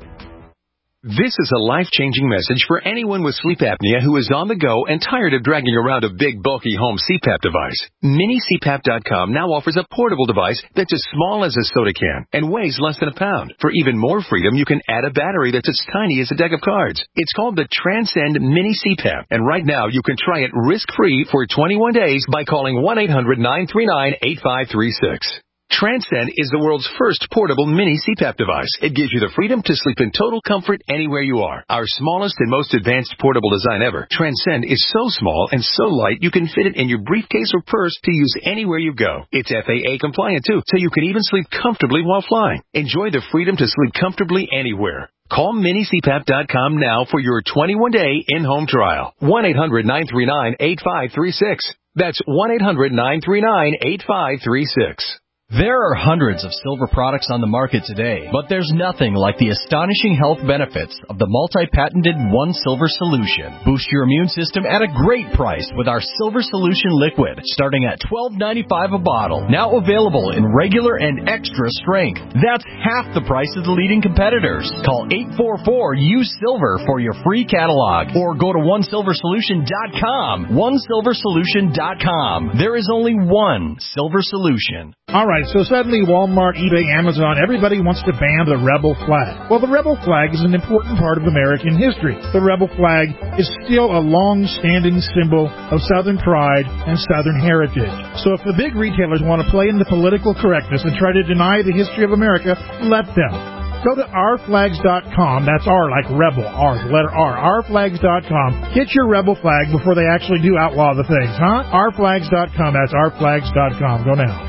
This is a life-changing message for anyone with sleep apnea who is on the go and tired of dragging around a big, bulky home C PAP device. Mini C PAP dot com now offers a portable device that's as small as a soda can and weighs less than a pound. For even more freedom, you can add a battery that's as tiny as a deck of cards. It's called the Transcend Mini C PAP, and right now you can try it risk-free for twenty-one days by calling one eight hundred nine three nine eight five three six. Transcend is the world's first portable mini C PAP device. It gives you the freedom to sleep in total comfort anywhere you are. Our smallest and most advanced portable design ever, Transcend is so small and so light you can fit it in your briefcase or purse to use anywhere you go. It's F A A compliant too, so you can even sleep comfortably while flying. Enjoy the freedom to sleep comfortably anywhere. Call Mini C PAP dot com now for your twenty-one day in-home trial. one eight hundred nine three nine eight five three six. That's one eight hundred nine three nine eight five three six. There are hundreds of silver products on the market today, but there's nothing like the astonishing health benefits of the multi-patented One Silver Solution. Boost your immune system at a great price with our Silver Solution Liquid, starting at twelve ninety-five a bottle. Now available in regular and extra strength. That's half the price of the leading competitors. Call eight four four U S I L V E R for your free catalog, or go to one silver solution dot com. one silver solution dot com. There is only one Silver Solution. All right. Right, so suddenly Walmart, eBay, Amazon, everybody wants to ban the rebel flag. Well, the rebel flag is an important part of American history. The rebel flag is still a long-standing symbol of Southern pride and Southern heritage. So if the big retailers want to play into political correctness and try to deny the history of America, let them. Go to our flags dot com. That's R like rebel. R, the letter R. our flags dot com. Get your rebel flag before they actually do outlaw the things, huh? our flags dot com. That's our flags dot com. Go now.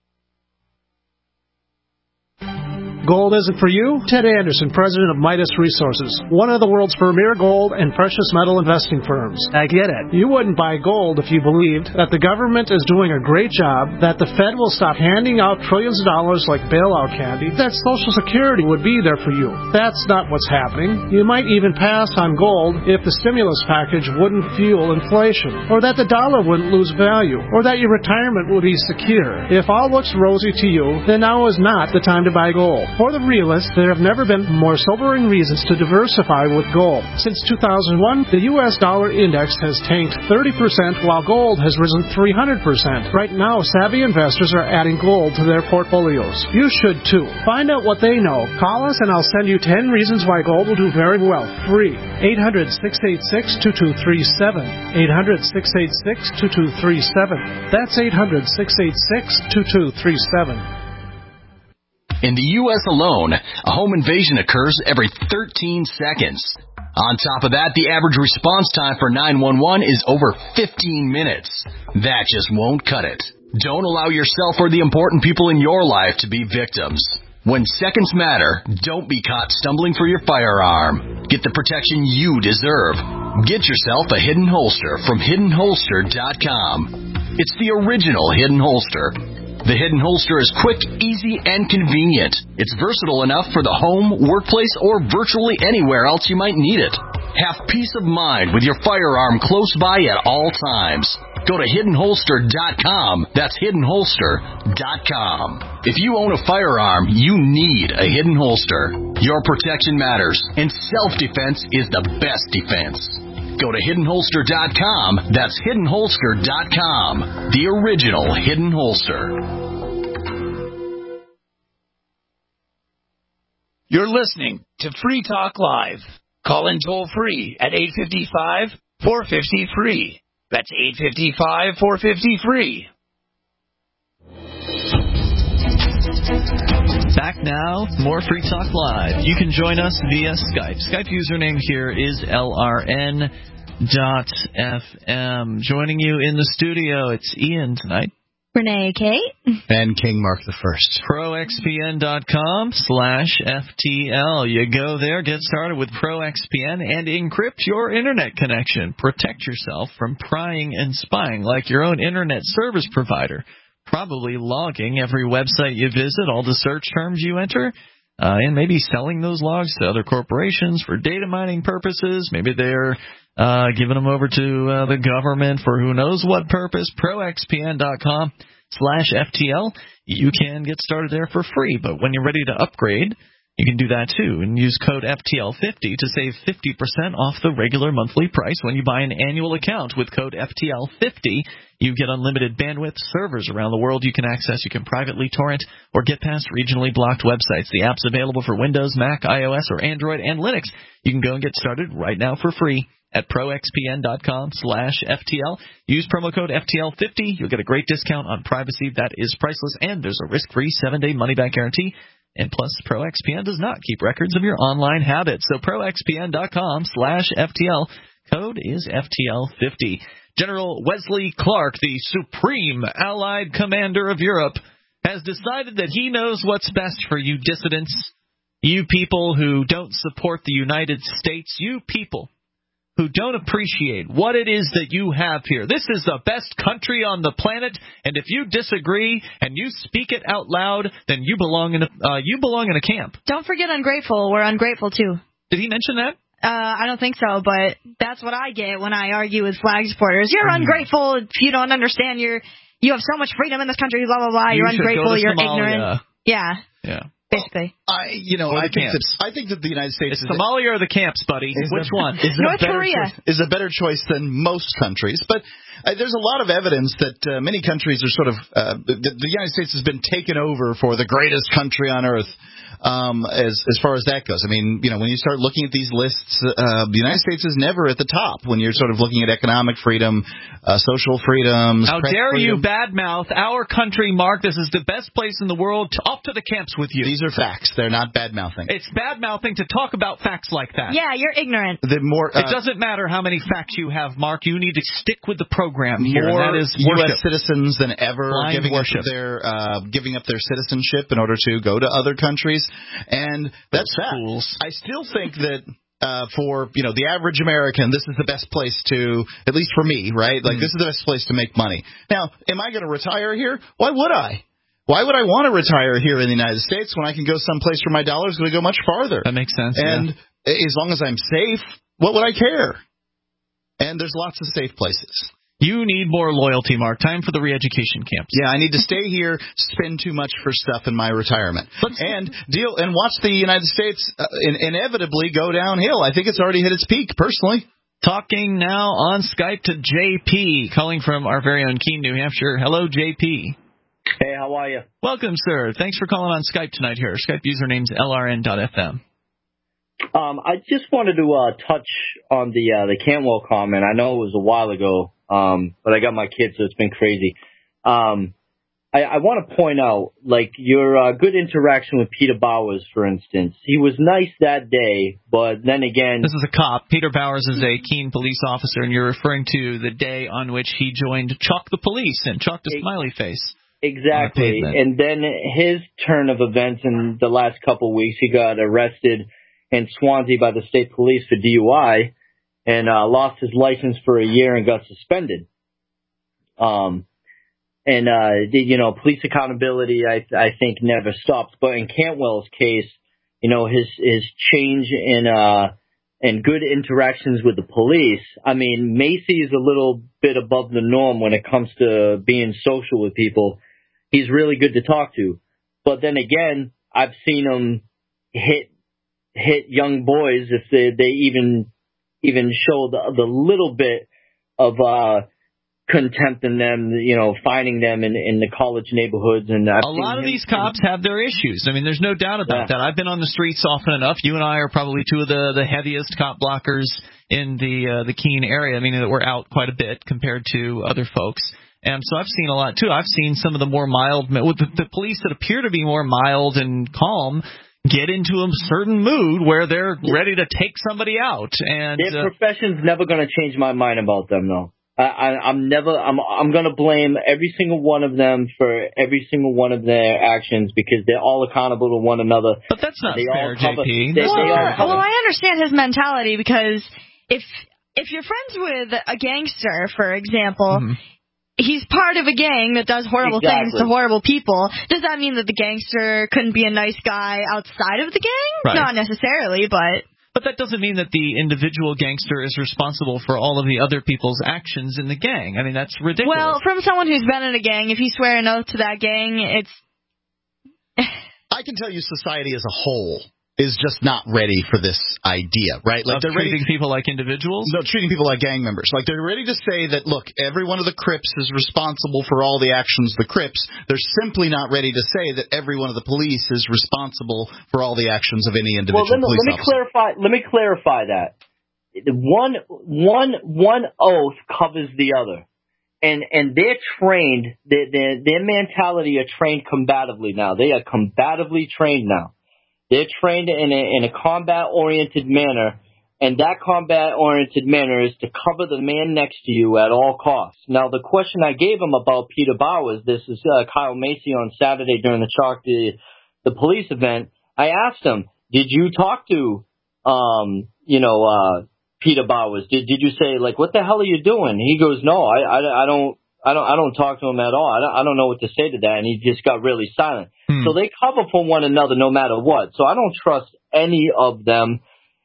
Gold isn't for you? Ted Anderson, president of Midas Resources, one of the world's premier gold and precious metal investing firms. I get it. You wouldn't buy gold if you believed that the government is doing a great job, that the Fed will stop handing out trillions of dollars like bailout candy, that Social Security would be there for you. That's not what's happening. You might even pass on gold if the stimulus package wouldn't fuel inflation, or that the dollar wouldn't lose value, or that your retirement would be secure. If all looks rosy to you, then now is not the time to buy gold. For the realists, there have never been more sobering reasons to diversify with gold. Since two thousand one, the U S dollar index has tanked thirty percent while gold has risen three hundred percent. Right now, savvy investors are adding gold to their portfolios. You should too. Find out what they know. Call us and I'll send you ten reasons why gold will do very well. Free. eight hundred, six eight six, two two three seven. eight hundred, six eight six, two two three seven. That's eight hundred, six eight six, two two three seven. In the U S alone, a home invasion occurs every thirteen seconds. On top of that, the average response time for nine one one is over fifteen minutes. That just won't cut it. Don't allow yourself or the important people in your life to be victims. When seconds matter, don't be caught stumbling for your firearm. Get the protection you deserve. Get yourself a Hidden Holster from hidden holster dot com. It's the original Hidden Holster. The Hidden Holster is quick, easy, and convenient. It's versatile enough for the home, workplace, or virtually anywhere else you might need it. Have peace of mind with your firearm close by at all times. Go to hidden holster dot com. That's hidden holster dot com. If you own a firearm, you need a Hidden Holster. Your protection matters, and self-defense is the best defense. Go to hidden holster dot com. That's hidden holster dot com. The original Hidden Holster. You're listening to Free Talk Live. Call in toll free at eight five five, four five zero, free. That's eight five five, four five zero, free. Back now, more Free Talk Live. You can join us via Skype. Skype username here is L R N dot F M. Joining you in the studio, it's Ian tonight. Renee Kate. And King Mark the First. Pro X P N dot com slash F T L. You go there, get started with Pro X P N, and encrypt your internet connection. Protect yourself from prying and spying like your own internet service provider. Probably logging every website you visit, all the search terms you enter, uh, and maybe selling those logs to other corporations for data mining purposes. Maybe they're uh, giving them over to uh, the government for who knows what purpose. Pro X P N dot com slash F T L. You can get started there for free, but when you're ready to upgrade, you can do that too, and use code F T L fifty to save fifty percent off the regular monthly price when you buy an annual account. With code F T L fifty, you get unlimited bandwidth, servers around the world you can access. You can privately torrent or get past regionally blocked websites. The app's available for Windows, Mac, iOS, or Android, and Linux. You can go and get started right now for free at Pro X P N dot com slash F T L. Use promo code F T L fifty. You'll get a great discount on privacy that is priceless, and there's a risk-free seven-day money-back guarantee. And plus, Pro X P N does not keep records of your online habits. So Pro X P N dot com slash F T L. Code is F T L fifty. General Wesley Clark, the Supreme Allied Commander of Europe, has decided that he knows what's best for you dissidents, you people who don't support the United States, you people who don't appreciate what it is that you have here. This is the best country on the planet, and if you disagree and you speak it out loud, then you belong in a uh, you belong in a camp. Don't forget ungrateful. We're ungrateful too. Did he mention that? Uh, I don't think so, but that's what I get when I argue with flag supporters. You're mm. ungrateful if you don't understand. You're you have so much freedom in this country. Blah blah blah. You You're ungrateful. You're Somalia. ignorant. Yeah. Yeah. Basically. Well, I, you know, I think, that, I think that the United States it's is Somalia or the camps, buddy. Which a, one? Is North a better Korea. Choice, is a better choice than most countries. But uh, there's a lot of evidence that uh, many countries are sort of, uh, the, the United States has been taken over for the greatest country on earth. Um, as as far as that goes, I mean, you know, when you start looking at these lists, uh, the United States is never at the top when you're sort of looking at economic freedom, uh, social freedoms. How dare freedom. you badmouth our country, Mark? This is the best place in the world. Off to the camps with you. These are facts. They're not badmouthing. It's badmouthing to talk about facts like that. Yeah, you're ignorant. The more uh, it doesn't matter how many facts you have, Mark. You need to stick with the program here. More and that is U worship. S citizens than ever Blind giving worship. up their uh, giving up their citizenship in order to go to other countries. And that's that. I still think that uh, for you know the average American, this is the best place to, at least for me, right? Like mm. this is the best place to make money. Now, am I going to retire here? Why would I? Why would I want to retire here in the United States when I can go someplace where my dollar is going to go much farther? That makes sense. And yeah. as long as I'm safe, what would I care? And there's lots of safe places. You need more loyalty, Mark. Time for the re-education camps. Yeah, I need to stay here, spend too much for stuff in my retirement, and deal and watch the United States uh, in, inevitably go downhill. I think it's already hit its peak, personally. Talking now on Skype to J P, calling from our very own Keene, New Hampshire. Hello, J P. Hey, how are you? Welcome, sir. Thanks for calling on Skype tonight here. Skype username's L R N dot F M. Um, I just wanted to uh, touch on the uh, the Cantwell comment. I know it was a while ago. Um, but I got my kids, so it's been crazy. Um, I, I want to point out, like, your uh, good interaction with Peter Bowers, for instance. He was nice that day, but then again... This is a cop. Peter Bowers is a Keene police officer, and you're referring to the day on which he joined Chalk the Police and chalked a smiley face. Exactly. And then his turn of events in the last couple of weeks, he got arrested in Swansea by the state police for D U I. And uh, lost his license for a year and got suspended. Um, and uh, the, you know, police accountability, I I think, never stops. But in Cantwell's case, you know, his his change in uh in good interactions with the police. I mean, Macy is a little bit above the norm when it comes to being social with people. He's really good to talk to. But then again, I've seen him hit hit young boys if they they even. even show the, the little bit of uh, contempt in them, you know, finding them in, in the college neighborhoods. And I've a lot of these cops have their issues. I mean, there's no doubt about yeah. that. I've been on the streets often enough. You and I are probably two of the, the heaviest cop blockers in the uh, the Keene area. I mean, we're out quite a bit compared to other folks. And so I've seen a lot, too. I've seen some of the more mild, the, the police that appear to be more mild and calm get into a certain mood where they're ready to take somebody out. And their uh, profession's never going to change my mind about them, though. I, I, I'm never. I'm. I'm going to blame every single one of them for every single one of their actions because they're all accountable to one another. But that's not they fair, cover, J P. They, well, they all well, I understand his mentality because if if you're friends with a gangster, for example. Mm-hmm. He's part of a gang that does horrible exactly. things to horrible people. Does that mean that the gangster couldn't be a nice guy outside of the gang? Right. Not necessarily, but... But that doesn't mean that the individual gangster is responsible for all of the other people's actions in the gang. I mean, that's ridiculous. Well, from someone who's been in a gang, if you swear an oath to that gang, it's... I can tell you society as a whole is just not ready for this idea, right? Like they're treating ready, people like individuals? No, treating people like gang members. Like they're ready to say that, look, every one of the Crips is responsible for all the actions of the Crips. They're simply not ready to say that every one of the police is responsible for all the actions of any individual well, let me, police let me officer. clarify. Let me clarify that. One, one, one oath covers the other. And and they're trained, their, their, their mentality are trained combatively now. They are combatively trained now. They're trained in a, in a combat-oriented manner, and that combat-oriented manner is to cover the man next to you at all costs. Now, the question I gave him about Peter Bowers, this is uh, Kyle Macy on Saturday during the Chalk the, the police event, I asked him, did you talk to, um, you know, uh, Peter Bowers? Did did you say, like, what the hell are you doing? He goes, no, I, I, I don't. I don't I don't talk to him at all. I don't, I don't know what to say to that. And he just got really silent. Hmm. So they cover for one another no matter what. So I don't trust any of them.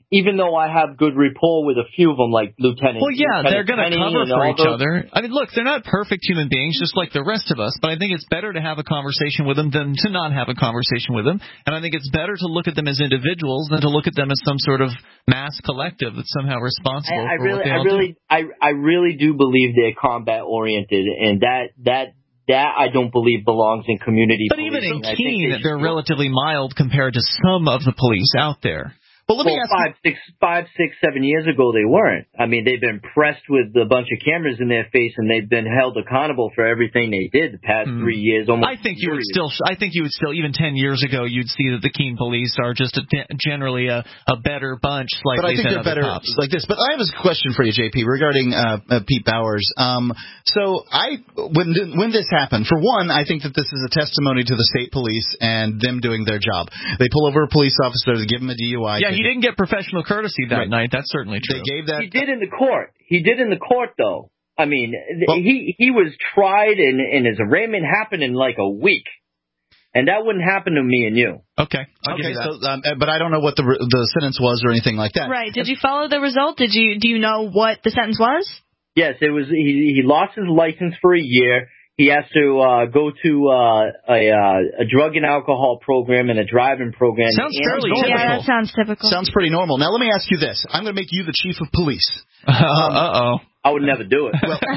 even though I have good rapport with a few of them, like Lieutenant. Well, yeah, Lieutenant they're going to Penny cover and for all each those. other. I mean, look, they're not perfect human beings, just like the rest of us. But I think it's better to have a conversation with them than to not have a conversation with them. And I think it's better to look at them as individuals than to look at them as some sort of mass collective that's somehow responsible I, I for really, what they I all really, do. I, I really do believe they're combat oriented, and that that that I don't believe belongs in community. But even in policing. I think Keene, they they're should- relatively mild compared to some of the police out there. Well, let me well, ask five, six, five, six, seven years ago, they weren't. I mean, they've been pressed with a bunch of cameras in their face, and they've been held accountable for everything they did the past Hmm. three years. Almost. I think you would years. still. I think you would still. Even ten years ago, you'd see that the Keene police are just a, generally a, a better bunch, slightly But I think than they're other better cops. like this. But I have a question for you, J P, regarding uh, uh, Pete Bowers. Um, so I, when when this happened, for one, I think that this is a testimony to the state police and them doing their job. They pull over a police officer, they give him a D U I. Yeah, he didn't get professional courtesy that Right. night. That's certainly true. They gave that. He did in the court. He did in the court, though. I mean, th- Well- he he was tried, and, and his arraignment happened in like a week, and that wouldn't happen to me and you. Okay. I'll give Okay, you that. so um, but I don't know what the the sentence was or anything like that. Right. Did you follow the result? Did you do you know what the sentence was? Yes, it was. He he lost his license for a year. He has to uh, go to uh, a uh, a drug and alcohol program and a driving program. Sounds and fairly normal. typical. Yeah, that sounds typical. Sounds pretty normal. Now let me ask you this: I'm going to make you the chief of police. Uh oh. I would never do it. Well,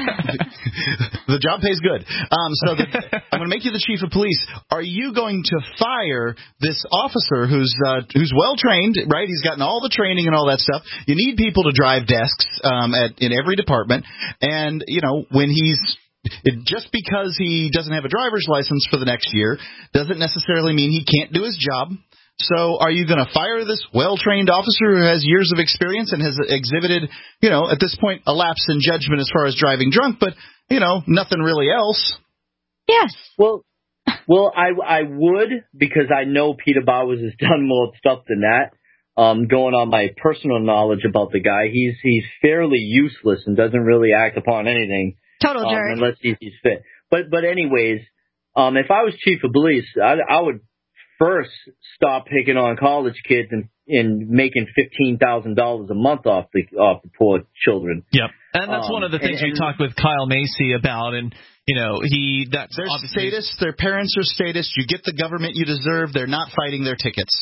the job pays good. Um, so the, I'm going to make you the chief of police. Are you going to fire this officer who's uh, who's well trained, right? He's gotten all the training and all that stuff. You need people to drive desks um, at in every department, and you know when he's it, just because he doesn't have a driver's license for the next year doesn't necessarily mean he can't do his job. So are you going to fire this well-trained officer who has years of experience and has exhibited, you know, at this point, a lapse in judgment as far as driving drunk, but, you know, nothing really else? Yes. Well, well, I I would, because I know Peter Bowers has done more stuff than that. Um, going on my personal knowledge about the guy, he's he's fairly useless and doesn't really act upon anything. Total um, jerk. unless he's, he's fit. But but anyways, um, if I was chief of police, I, I would first stop picking on college kids and, and making fifteen thousand dollars a month off the off the poor children. Yep, and that's Um, one of the things and- we talked with Kyle Macy about, and you know he that's They're obviously statists. Their parents are statists. You get the government you deserve. They're not fighting their tickets.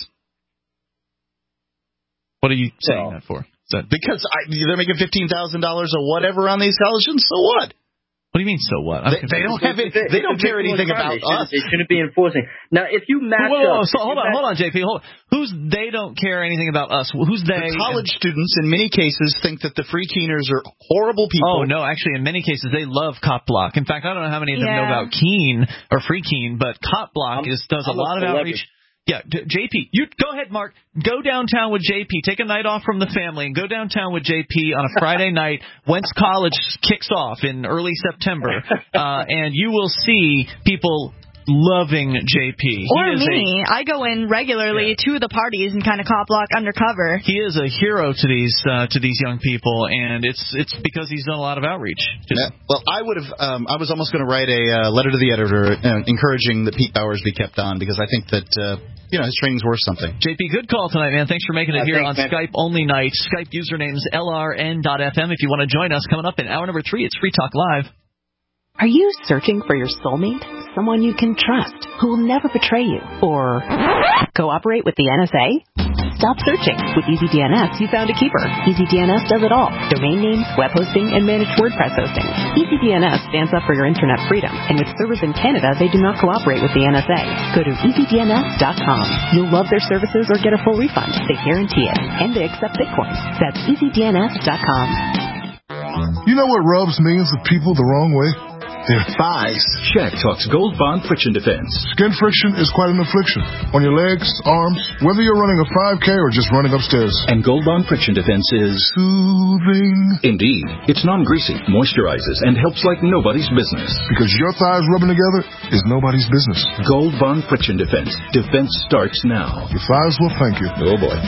What are you saying Well, that for? Is that, Because I, they're making fifteen thousand dollars or whatever on these college students, so what? what do you mean? So what? I'm They, they don't have it. They don't care anything about they shouldn't, us. They shouldn't be enforcing. Now, if you match Whoa, whoa, whoa, up, so if hold you on, match- hold on, J P. Hold on. Who's they don't care anything about us? Who's they? The college students, in many cases, think that the free keeners are horrible people. Oh no, actually, in many cases they love Cop Block. In fact, I don't know how many of them know Yeah. about Keene or Free Keene, but Cop Block I'm- is does I'm a a lot of celebrity. outreach. Yeah, d- J P, you go ahead, Mark. Go downtown with J P. Take a night off from the family and go downtown with J P on a Friday night once college kicks off in early September, uh, and you will see people loving J P. He Or is me. I go in regularly to the parties and kind of cop block undercover. He is a hero to these uh, to these young people, and it's it's because he's done a lot of outreach. Just, Yeah. Well, I would have. Um, I was almost going to write a uh, letter to the editor uh, encouraging that Pete Bowers be kept on because I think that uh, you know his training's worth something. J P, good call tonight, man. Thanks for making it Uh, here thanks, on man. Skype only night. Skype username's L R N dot F M if you want to join us. Coming up in hour number three, it's Free Talk Live. Are you searching for your soulmate? Someone you can trust, who will never betray you? Or cooperate with the N S A? Stop searching. With EasyDNS, you found a keeper. EasyDNS does it all. Domain names, web hosting, and managed WordPress hosting. EasyDNS stands up for your internet freedom, and with servers in Canada, they do not cooperate with the N S A. Go to easy D N S dot com. You'll love their services or get a full refund. They guarantee it. And they accept Bitcoin. That's easy D N S dot com. You know what rubs millions of people the wrong way? Their thighs. Shaq talks Gold Bond Friction Defense. Skin friction is quite an affliction. On your legs, arms, whether you're running a five K or just running upstairs. And Gold Bond Friction Defense is soothing. Indeed. It's non-greasy, moisturizes, and helps like nobody's business. Because your thighs rubbing together is nobody's business. Gold Bond Friction Defense. Defense starts now. Your thighs will thank you. Oh boy.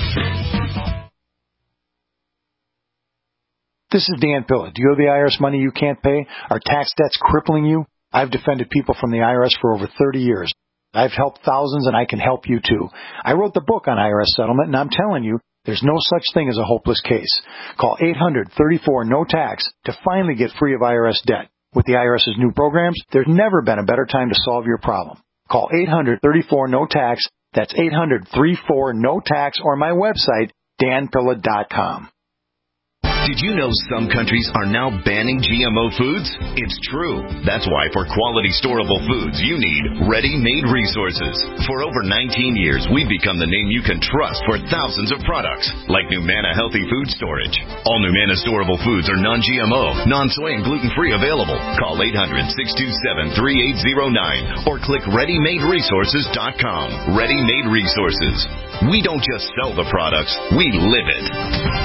This is Dan Pilla. Do you owe the I R S money you can't pay? Are tax debts crippling you? I've defended people from the I R S for over thirty years. I've helped thousands, and I can help you too. I wrote the book on I R S settlement, and I'm telling you, There's no such thing as a hopeless case. Call eight hundred, thirty-four, no tax to finally get free of I R S debt. With the IRS's new programs, there's never been a better time to solve your problem. Call eight hundred, thirty-four, no tax. That's eight hundred, thirty-four, no tax, or my website, dan pilla dot com. Did you know some countries are now banning G M O foods? It's true. That's why for quality storable foods, you need ready-made resources. For over nineteen years, we've become the name you can trust for thousands of products, like Numana Healthy Food Storage. All Numana storable foods are non-G M O, non-soy, and gluten-free available. Call eight hundred, six two seven, three eight zero nine or click ready made resources dot com. Ready Made Resources. We don't just sell the products, we live it.